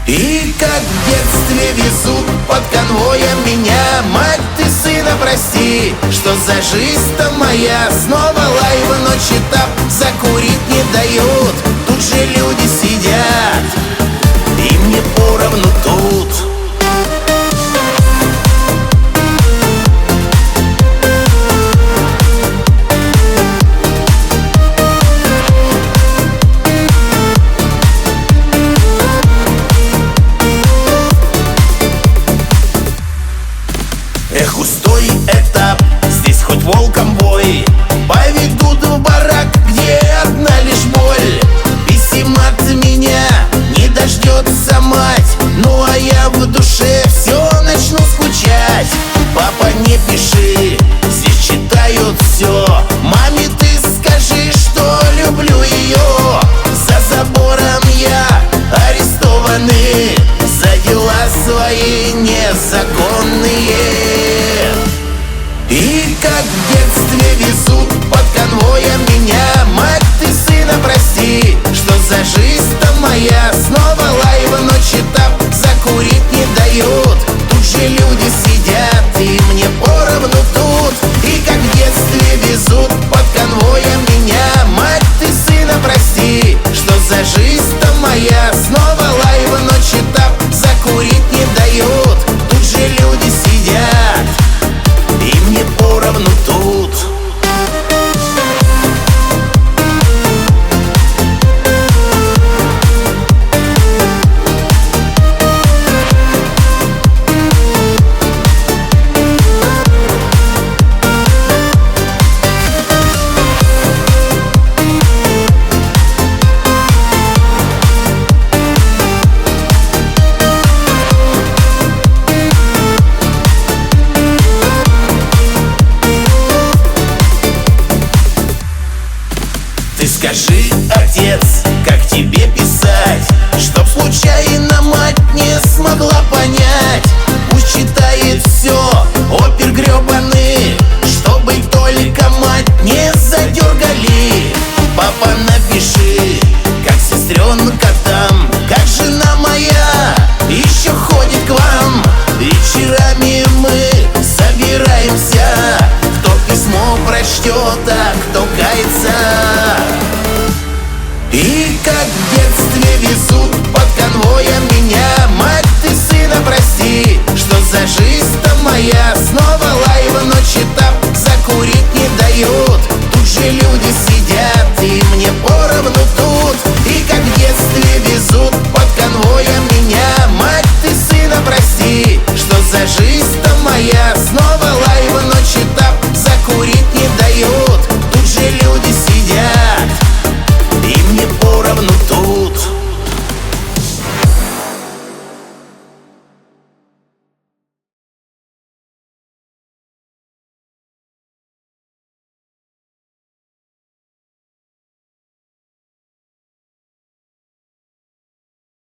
И как в детстве везут под конвоем меня. Мать, ты сына прости, что за жизнь-то моя. Снова лайв, ночь этап, закурить не дают. Тут же люди сидят, и мне поровну тут. Эх, устой этап, здесь хоть волком бой. Поведут в барак, где одна лишь боль. Писем от меня не дождется мать. Ну а я в душе все начну скучать. Папа, не пиши, здесь читают все. Маме ты скажи, что люблю ее. За забором я арестованный за дела свои незаконные. И как в детстве везут под конвоем меня. Мать, ты сына прости, что за жизнь-то моя. Снова лайв, ночь этап, закурить не дают. Тут же люди сидят, и мне поровну тут. И как в детстве везут под конвоем меня. Мать, ты сына прости, что за жизнь-то моя. Снова лайв, ночь этап, закурить не дают. Тут же люди сидят, и мне поровну тут. Ты скажи, отец, как тебе писать, чтоб случайно мать не смогла понять. Пусть читает все, опер гребаный, чтобы только мать не задергали. Папа, напиши, как сестренка там, как жена моя еще ходит к вам. Вечерами мы собираемся, кто письмо прочтет, а кто кается. И как в детстве везут под конвоем меня. Мать, ты сына прости, что за жизнь-то моя. Снова лайв, ночь этап, закурить не дают. Тут же люди сидят, и мне